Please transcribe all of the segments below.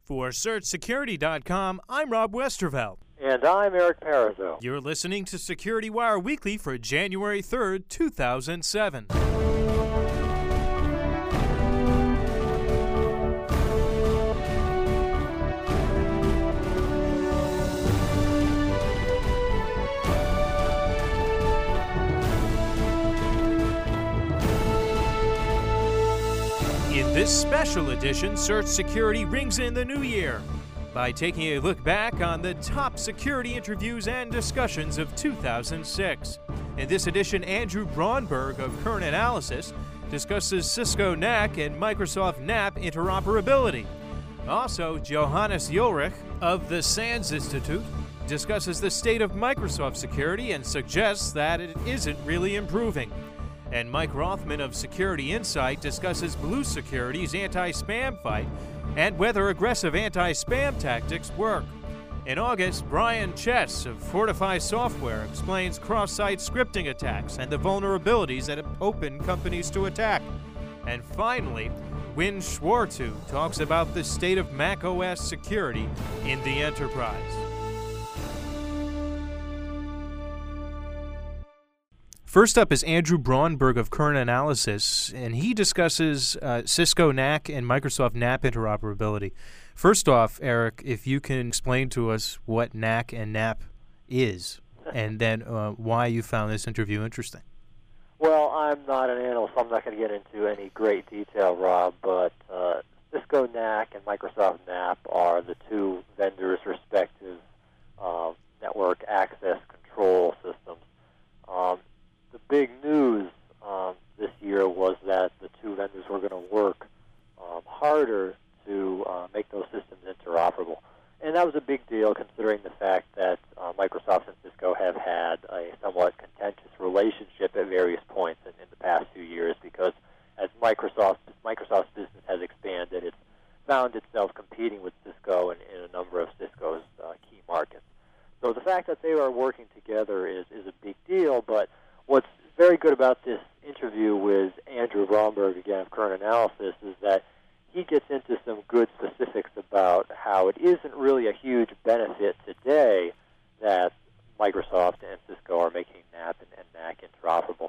For SearchSecurity.com, I'm Rob Westervelt. And I'm Eric Parizeau. You're listening to Security Wire Weekly for January 3rd, 2007. In this special edition, Search Security rings in the new year by taking a look back on the top security interviews and discussions of 2006. In this edition, Andrew Braunberg of Current Analysis discusses Cisco NAC and Microsoft NAP interoperability. Also, Johannes Ulrich of the SANS Institute discusses the state of Microsoft security and suggests that it isn't really improving. And Mike Rothman of Security Insight discusses Blue Security's anti-spam fight and whether aggressive anti-spam tactics work. In August, Brian Chess of Fortify Software explains cross-site scripting attacks and the vulnerabilities that open companies to attack. And finally, Win Schwartu talks about the state of macOS security in the enterprise. First up is Andrew Braunberg of Current Analysis, and he discusses Cisco NAC and Microsoft NAP interoperability. First off, Eric, if you can explain to us what NAC and NAP is, and then why you found this interview interesting. Well, I'm not an analyst, so I'm not going to get into any great detail, Rob, but Cisco NAC and Microsoft NAP are the two vendors' respective network access control systems. The big news this year was that the two vendors were going to work harder to make those systems interoperable. And that was a big deal considering the fact that Microsoft and Cisco have had a somewhat contentious relationship at various points in the past few years because as Microsoft's business has expanded, it's found itself competing with Cisco in a number of Cisco's key markets. So the fact that they are working together is a big deal, but what's very good about this interview with Andrew Braunberg, again, of Current Analysis, is that he gets into some good specifics about how it isn't really a huge benefit today that Microsoft and Cisco are making NAP and NAC interoperable.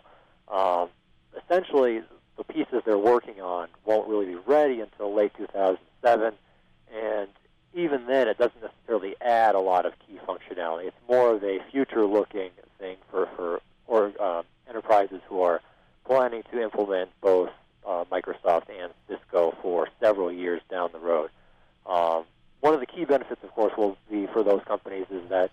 Essentially, the pieces they're working on won't really be ready until late 2007, and even then it doesn't necessarily add a lot of key functionality. It's more of a future-looking thing for enterprises who are planning to implement both Microsoft and Cisco for several years down the road. One of the key benefits, of course, will be for those companies is that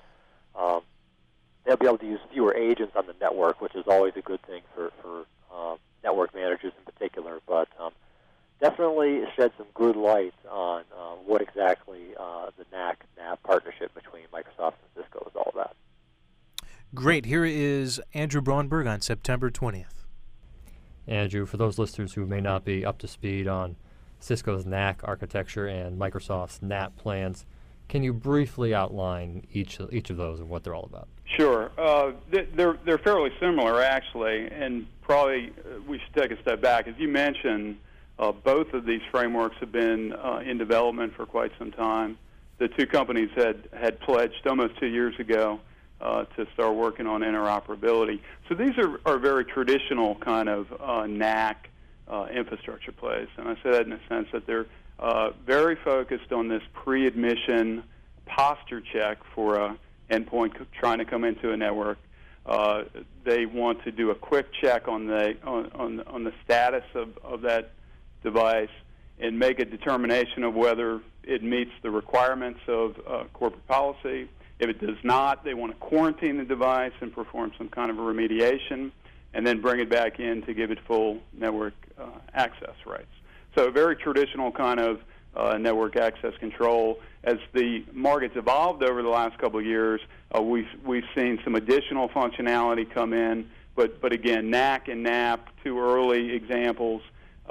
they'll be able to use fewer agents on the network, which is always a good thing for network managers in particular, but definitely shed some good light on what exactly the NAC-NAP partnership between Microsoft and Cisco is all about. Great. Here is Andrew Braunberg on September 20th. Andrew, for those listeners who may not be up to speed on Cisco's NAC architecture and Microsoft's NAP plans, can you briefly outline each of those and what they're all about? Sure. They're fairly similar, actually, and probably we should take a step back. As you mentioned, both of these frameworks have been in development for quite some time. The two companies had pledged almost 2 years ago to start working on interoperability. So these are very traditional kind of NAC infrastructure plays. And I say that in the sense that they're very focused on this pre-admission posture check for an endpoint trying to come into a network. They want to do a quick check on the status of that device and make a determination of whether it meets the requirements of corporate policy. If it does not, they want to quarantine the device and perform some kind of a remediation and then bring it back in to give it full network access rights. So a very traditional kind of network access control. As the market's evolved over the last couple of years, we've seen some additional functionality come in, but again, NAC and NAP, two early examples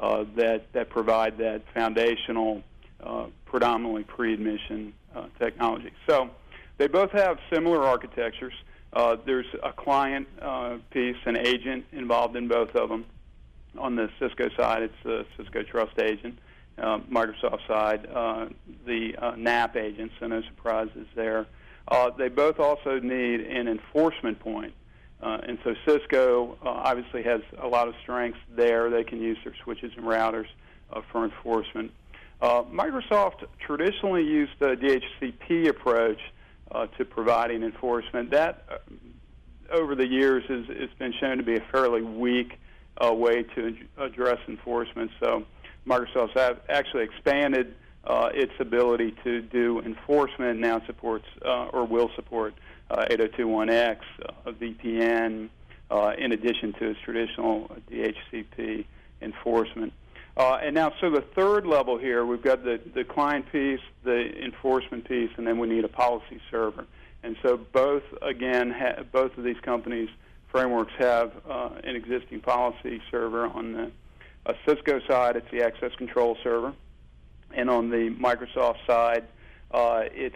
that provide that foundational, predominantly pre-admission technology. So they both have similar architectures. There's a client piece, an agent involved in both of them. On the Cisco side, it's the Cisco Trust Agent, Microsoft side, the NAP agent, so no surprises there. They both also need an enforcement point. And so Cisco obviously has a lot of strengths there. They can use their switches and routers for enforcement. Microsoft traditionally used the DHCP approach to providing enforcement. That, over the years, has been shown to be a fairly weak way to address enforcement. So Microsoft's actually expanded its ability to do enforcement. Now supports or will support 802.1x, VPN, in addition to its traditional DHCP enforcement. And now, so the third level here, we've got the client piece, the enforcement piece, and then we need a policy server. And so both, again, both of these companies' frameworks have an existing policy server. On the Cisco side, it's the access control server. And on the Microsoft side, it's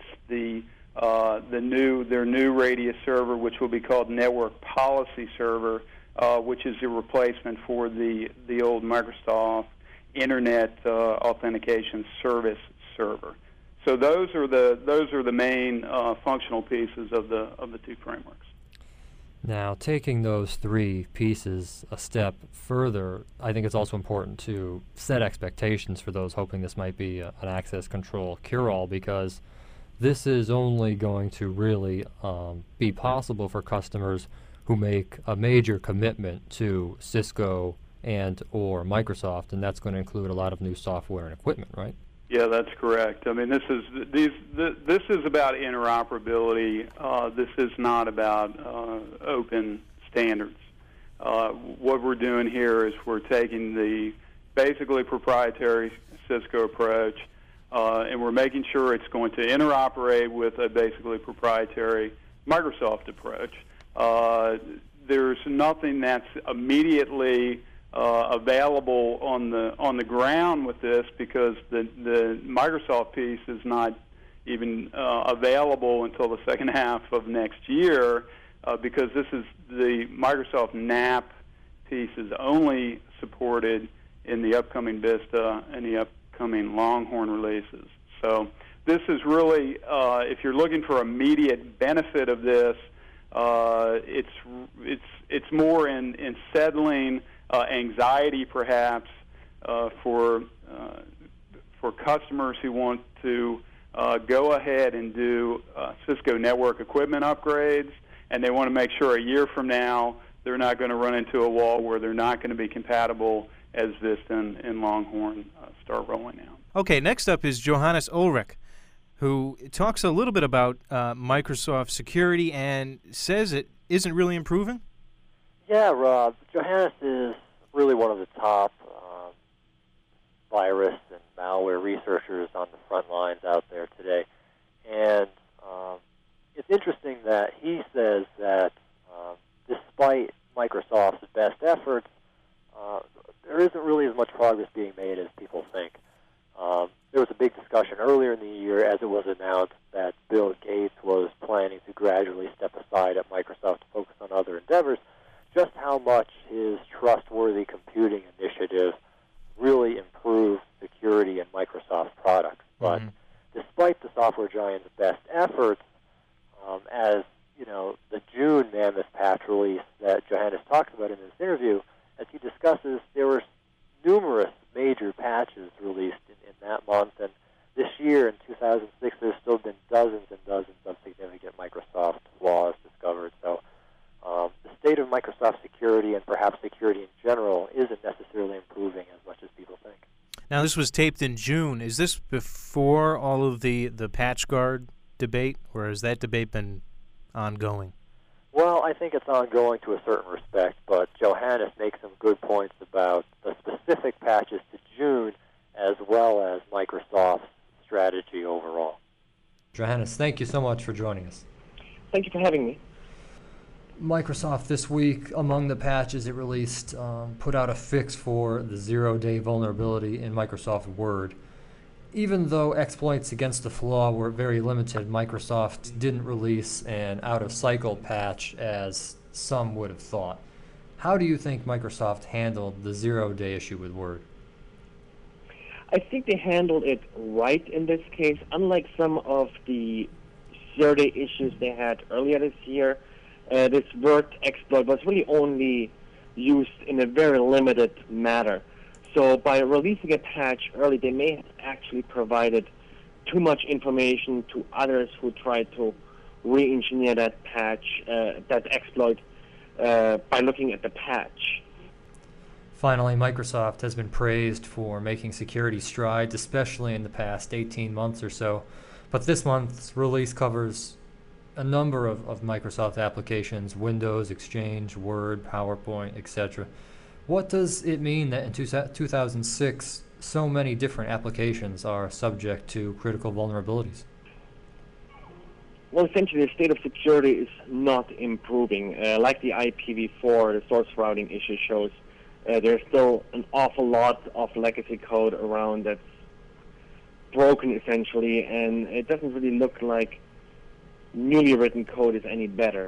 their new Radius server, which will be called Network Policy Server, which is a replacement for the old Microsoft Internet Authentication Service server. So those are the main functional pieces of the two frameworks. Now, taking those three pieces a step further, I think it's also important to set expectations for those hoping this might be an access control cure-all, because this is only going to really be possible for customers who make a major commitment to Cisco and or Microsoft, and that's going to include a lot of new software and equipment, right? Yeah, that's correct. I mean, this is about interoperability. This is not about open standards. What we're doing here is we're taking the basically proprietary Cisco approach, and we're making sure it's going to interoperate with a basically proprietary Microsoft approach. There's nothing that's immediately available on the ground with this, because the Microsoft piece is not even available until the second half of next year, because this is the Microsoft NAP piece is only supported in the upcoming Vista and the upcoming Longhorn releases. So this is really, if you're looking for immediate benefit of this, it's more in settling anxiety, perhaps, for customers who want to go ahead and do Cisco network equipment upgrades, and they want to make sure a year from now they're not going to run into a wall where they're not going to be compatible as Vista and Longhorn start rolling out. Okay, next up is Johannes Ulrich, who talks a little bit about Microsoft security and says it isn't really improving. Yeah, Rob. Johannes is really one of the top virus and malware researchers on the front lines out there today. And it's interesting that he says that despite Microsoft's best efforts, there isn't really as much progress being made as people think. There was a big discussion earlier in the year, as it was announced, that Bill Gates was planning to gradually step aside at Microsoft to focus on other endeavors, just how much his trustworthy computing initiative really improved security in Microsoft products. But despite the software giant's best efforts, as you know, the June Mammoth patch release that Johannes talks about in this interview, as he discusses, there were numerous major patches released in that month, and this year, in 2006, there's still been dozens and dozens of significant Microsoft flaws discovered. So the state of Microsoft security, and perhaps security in general, isn't necessarily improving as much as people think. Now, this was taped in June. Is this before all of the PatchGuard debate, or has that debate been ongoing? Well, I think it's ongoing to a certain respect, but Johannes makes some good points about the specific patches to June as well as Microsoft's strategy overall. Johannes, thank you so much for joining us. Thank you for having me. Microsoft this week, among the patches it released, put out a fix for the zero-day vulnerability in Microsoft Word. Even though exploits against the flaw were very limited, Microsoft didn't release an out-of-cycle patch as some would have thought. How do you think Microsoft handled the zero-day issue with Word? I think they handled it right in this case. Unlike some of the security issues they had earlier this year, this Word exploit was really only used in a very limited manner. So by releasing a patch early, they may have actually provided too much information to others who tried to re-engineer that patch, that exploit, by looking at the patch. Finally, Microsoft has been praised for making security strides, especially in the past 18 months or so. But this month's release covers a number of Microsoft applications: Windows, Exchange, Word, PowerPoint, etc. What does it mean that in 2006 so many different applications are subject to critical vulnerabilities? Well, essentially, the state of security is not improving. Like the IPv4, the source routing issue shows, there's still an awful lot of legacy code around that's broken, essentially, and it doesn't really look like newly written code is any better.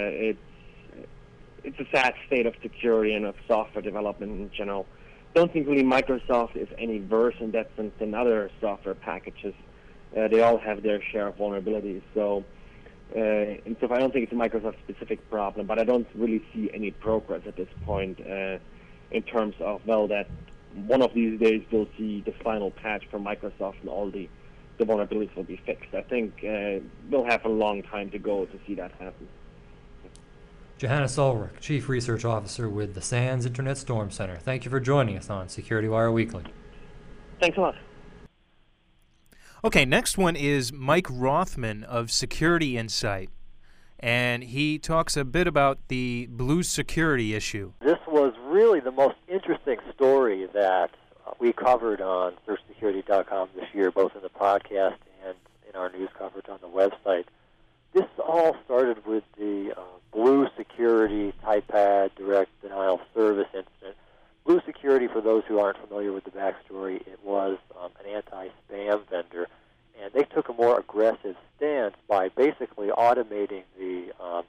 It's a sad state of security and of software development in general. Don't think really Microsoft is any worse in that sense than other software packages. They all have their share of vulnerabilities. So, and so I don't think it's a Microsoft-specific problem, but I don't really see any progress at this point in terms of, well, that one of these days we'll see the final patch from Microsoft and all the vulnerabilities will be fixed. I think we'll have a long time to go to see that happen. Johannes Ulrich, Chief Research Officer with the SANS Internet Storm Center. Thank you for joining us on Security Wire Weekly. Thanks a lot. Okay, next one is Mike Rothman of Security Insight, and he talks a bit about the Blue security issue. This was really the most interesting story that we covered on SearchSecurity.com this year, both in the podcast and in our news coverage on the website. This all started with the Blue Security TypePad Direct Denial of Service incident. Blue Security, for those who aren't familiar with the backstory, it was an anti-spam vendor, and they took a more aggressive stance by basically automating the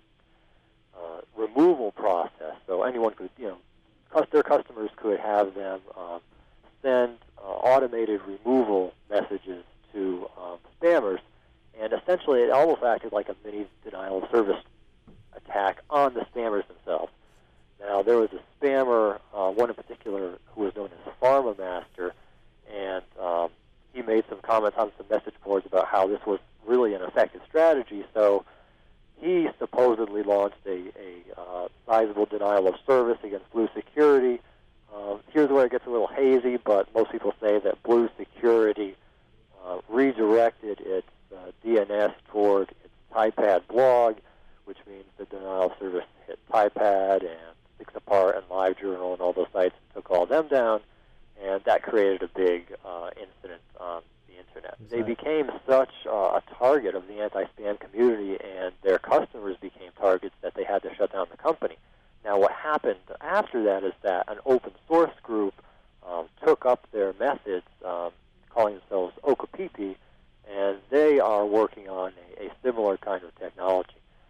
removal process. So anyone could, their customers could have them send automated removal messages to spammers, and essentially it almost acted like a mini denial of service attack on the spammers themselves. Now, there was a spammer, one in particular, who was known as PharmaMaster, and he made some comments on some message boards about how this was really an effective strategy. So he supposedly launched a sizable denial of service against Blue Security. Here's where it gets a little hazy, but most people say that Blue Security redirected its DNS toward its TypePad blog, which means the denial of service hit TypePad and SixApart and LiveJournal and all those sites and took all them down, and that created a big incident on the Internet. Exactly. They became such a target of the anti-spam community, and their customers became targets that they had to shut down the company. Now, what happened after that is that an open source group took up their methods, calling themselves Okapipi, and they are working on a similar kind of technology.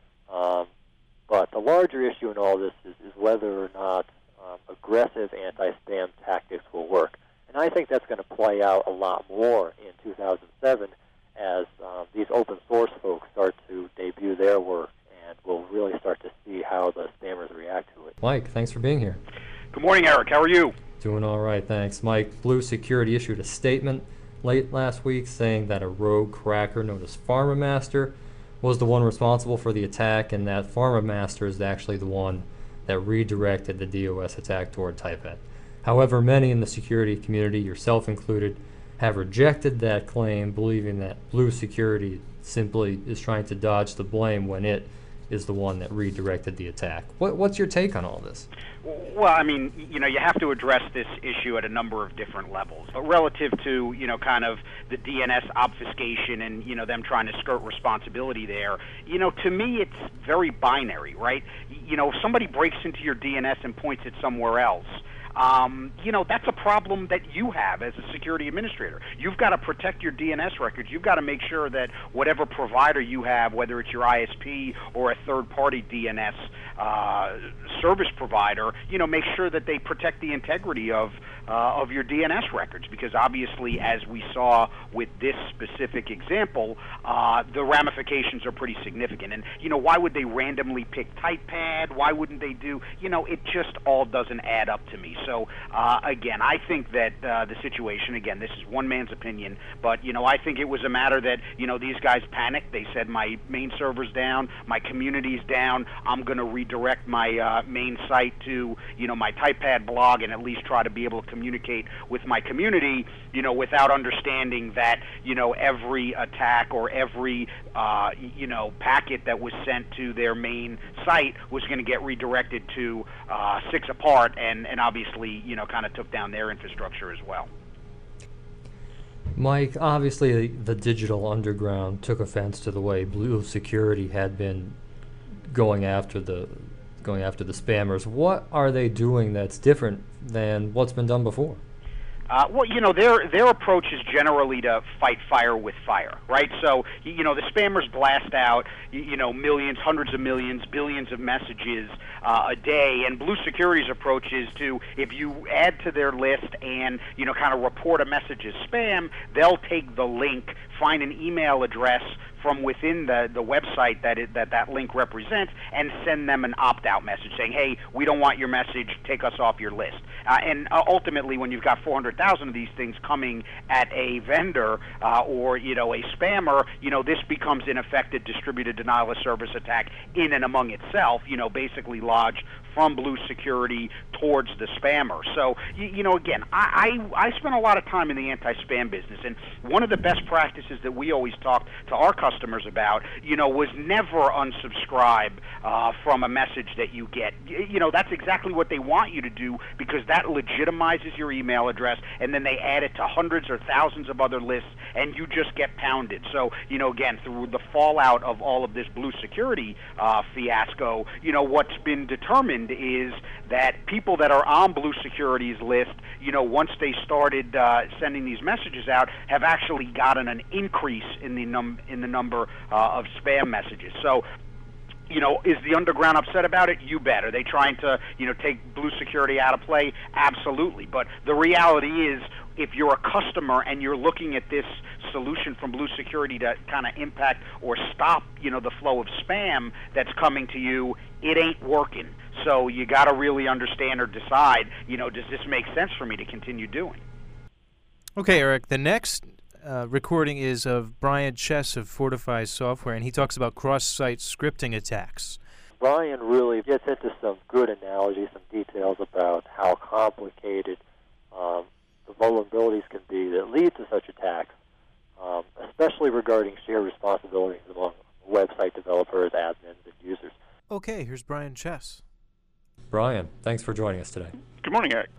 But the larger issue in all this is whether or not aggressive anti-spam tactics will work. And I think that's going to play out a lot more in 2007 as these open source folks start to debut their work, and we'll really start to see how the spammers react to it. Mike, thanks for being here. Good morning, Eric. How are you? Doing all right, thanks. Mike, Blue Security issued a statement late last week saying that a rogue cracker known as PharmaMaster was the one responsible for the attack, and that PharmaMaster is actually the one that redirected the DOS attack toward TypePad. However, many in the security community, yourself included, have rejected that claim, believing that Blue Security simply is trying to dodge the blame when it is the one that redirected the attack. What's your take on all this? Well, I mean, you have to address this issue at a number of different levels. But relative to, kind of the DNS obfuscation and, them trying to skirt responsibility there, to me it's very binary, right? If somebody breaks into your DNS and points it somewhere else, that's a problem that you have as a security administrator. You've got to protect your DNS records. You've got to make sure that whatever provider you have, whether it's your ISP or a third-party DNS service provider, make sure that they protect the integrity of of your DNS records, because obviously, as we saw with this specific example, the ramifications are pretty significant. And, why would they randomly pick TypePad? Why wouldn't they do, it just all doesn't add up to me. So, again, I think that the situation, again, this is one man's opinion, but, I think it was a matter that, these guys panicked. They said, my main server's down, my community's down, I'm going to redirect my main site to, my TypePad blog and at least try to be able to communicate with my community, without understanding that, every attack or every, packet that was sent to their main site was going to get redirected to 6apart and obviously, kind of took down their infrastructure as well. Mike, obviously the digital underground took offense to the way Blue Security had been going after the spammers. What are they doing that's different than what's been done before? Well, their approach is generally to fight fire with fire, right? So, the spammers blast out, millions, hundreds of millions, billions of messages a day, and Blue Security's approach is to, if you add to their list and, kind of report a message as spam, they'll take the link, find an email address from within the website that link represents, and send them an opt-out message saying, hey, we don't want your message, take us off your list. And ultimately, when you've got 400,000 of these things coming at a vendor or, a spammer, this becomes in effect a distributed denial of service attack in and among itself, basically lodged from Blue Security towards the spammer. So, again, I spent a lot of time in the anti-spam business, and one of the best practices that we always talk to our customers about, was never unsubscribe from a message that you get. That's exactly what they want you to do, because that legitimizes your email address, and then they add it to hundreds or thousands of other lists, and you just get pounded. So, again, through the fallout of all of this Blue Security fiasco, what's been determined is that people that are on Blue Security's list, once they started sending these messages out, have actually gotten an increase in the number of spam messages. So, is the underground upset about it? You bet. Are they trying to, take Blue Security out of play? Absolutely. But the reality is, if you're a customer and you're looking at this solution from Blue Security to kind of impact or stop, the flow of spam that's coming to you, it ain't working. So you got to really understand or decide, does this make sense for me to continue doing? Okay, Eric, the next recording is of Brian Chess of Fortify Software, and he talks about cross-site scripting attacks. Brian really gets into some good analogies, some details about how complicated the vulnerabilities can be that lead to such attacks, especially regarding shared responsibilities among website developers, admins, and users. Okay, here's Brian Chess. Brian, thanks for joining us today. Good morning, Eric.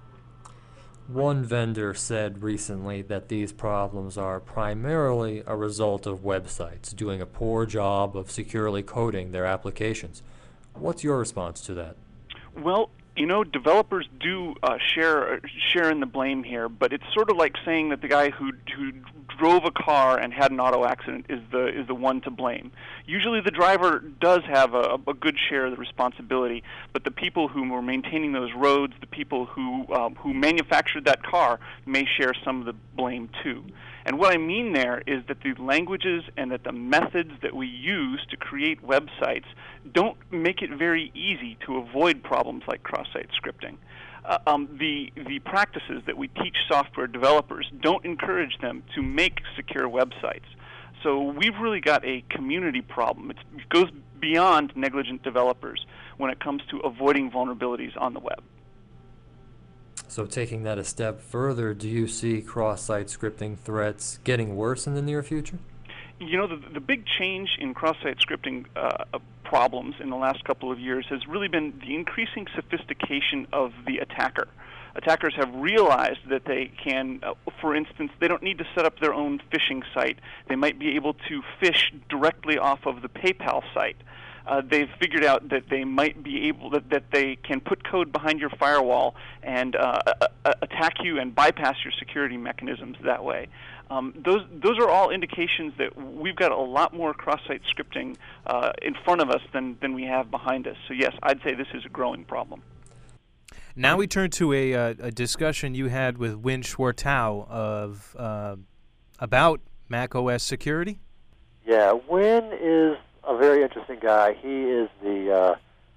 One vendor said recently that these problems are primarily a result of websites doing a poor job of securely coding their applications. What's your response to that? Well, developers do share in the blame here, but it's sort of like saying that the guy who drove a car and had an auto accident is the one to blame. Usually the driver does have a good share of the responsibility, but the people who were maintaining those roads, the people who manufactured that car, may share some of the blame too. And what I mean there is that the languages and that the methods that we use to create websites don't make it very easy to avoid problems like cross-site scripting. The practices that we teach software developers don't encourage them to make secure websites. So we've really got a community problem. It goes beyond negligent developers when it comes to avoiding vulnerabilities on the web. So taking that a step further, do you see cross-site scripting threats getting worse in the near future? The big change in cross-site scripting problems in the last couple of years has really been the increasing sophistication of the attacker. Attackers have realized that they can, for instance, they don't need to set up their own phishing site. They might be able to phish directly off of the PayPal site. They've figured out that they might be able that they can put code behind your firewall and attack you and bypass your security mechanisms that way. Those are all indications that we've got a lot more cross-site scripting in front of us than we have behind us. So yes, I'd say this is a growing problem. Now we turn to a discussion you had with Win Schwartau about Mac OS security. Yeah, Win is a very interesting guy. He is the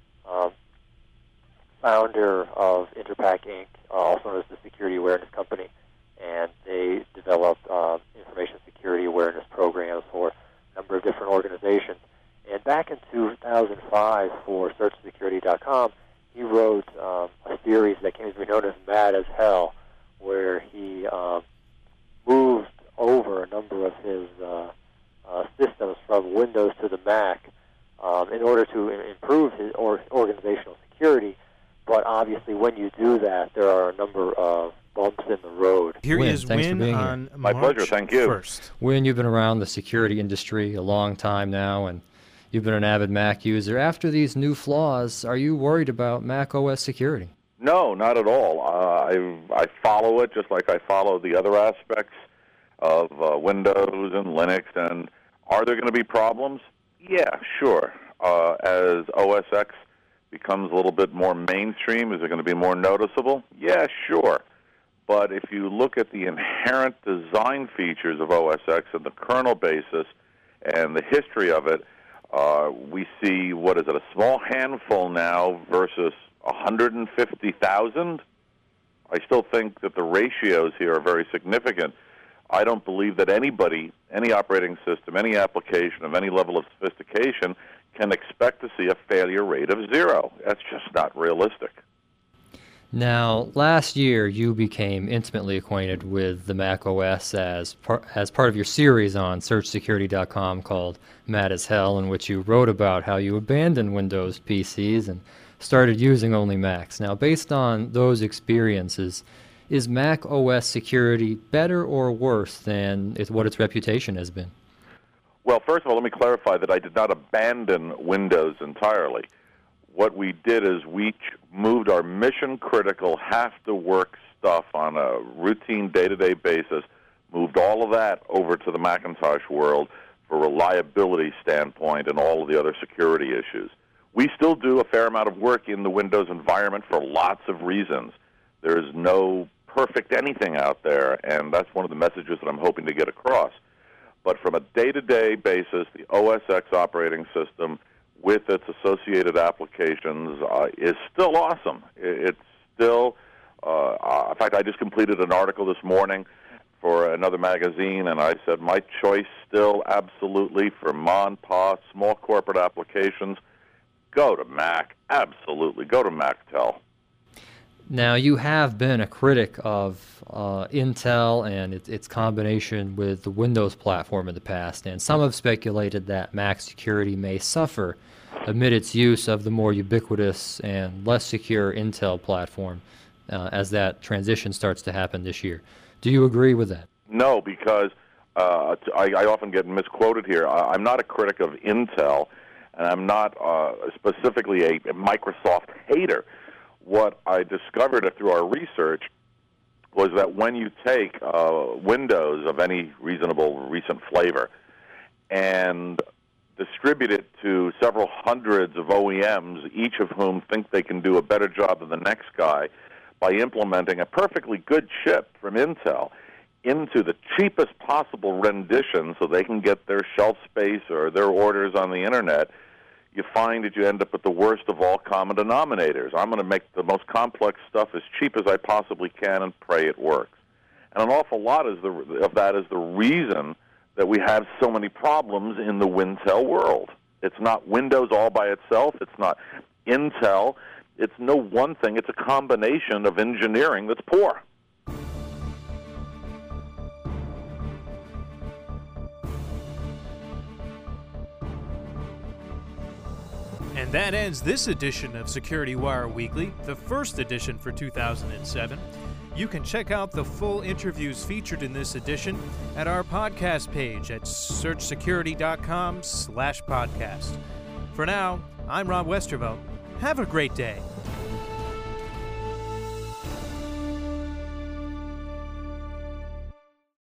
founder of Interpack Inc., also known as the Security Awareness Company, and they developed information security awareness programs for a number of different organizations. And back in 2005 for SearchSecurity.com, he wrote a series that came to be known as Mad as Hell, where he moved over a number of his systems from Windows to the Mac in order to improve his organizational security. But obviously, when you do that, there are a number of bumps in the road. Here Win, is thanks for Win being on here. My March pleasure, thank you. 1st. Win, you've been around the security industry a long time now, and you've been an avid Mac user. After these new flaws, are you worried about Mac OS security? No, not at all. I follow it just like I follow the other aspects of Windows and Linux. And are there going to be problems? Yeah, sure. As OS X becomes a little bit more mainstream, is it going to be more noticeable? Yeah, sure. But if you look at the inherent design features of OS X and the kernel basis and the history of it, we see, what is it, a small handful now versus 150,000? I still think that the ratios here are very significant. I don't believe that anybody, any operating system, any application of any level of sophistication can expect to see a failure rate of 0. That's just not realistic. Now, last year you became intimately acquainted with the Mac OS as part of your series on SearchSecurity.com called Mad as Hell, in which you wrote about how you abandoned Windows PCs and started using only Macs. Now, based on those experiences, is Mac OS security better or worse than what its reputation has been? Well, first of all, let me clarify that I did not abandon Windows entirely. What we did is we moved our mission-critical, have-to-work stuff on a routine, day-to-day basis, moved all of that over to the Macintosh world for reliability standpoint and all of the other security issues. We still do a fair amount of work in the Windows environment for lots of reasons. There is no perfect anything out there, and that's one of the messages that I'm hoping to get across. But from a day-to-day basis, the OS X operating system with its associated applications is still awesome. It's still, in fact, I just completed an article this morning for another magazine, and I said my choice still absolutely for MonPA, small corporate applications, go to Mac, absolutely, go to MacTel. Now, you have been a critic of Intel and its combination with the Windows platform in the past, and some have speculated that Mac security may suffer amid its use of the more ubiquitous and less secure Intel platform as that transition starts to happen this year. Do you agree with that? No, because I often get misquoted here. I'm not a critic of Intel, and I'm not specifically a Microsoft hater. What I discovered through our research was that when you take Windows of any reasonable recent flavor and distribute it to several hundreds of OEMs, each of whom think they can do a better job than the next guy by implementing a perfectly good chip from Intel into the cheapest possible rendition so they can get their shelf space or their orders on the Internet, you find that you end up with the worst of all common denominators. I'm going to make the most complex stuff as cheap as I possibly can and pray it works. And an awful lot of that is the reason that we have so many problems in the Wintel world. It's not Windows all by itself. It's not Intel. It's no one thing. It's a combination of engineering that's poor. And that ends this edition of Security Wire Weekly, the first edition for 2007. You can check out the full interviews featured in this edition at our podcast page at searchsecurity.com/podcast. For now, I'm Rob Westervelt. Have a great day.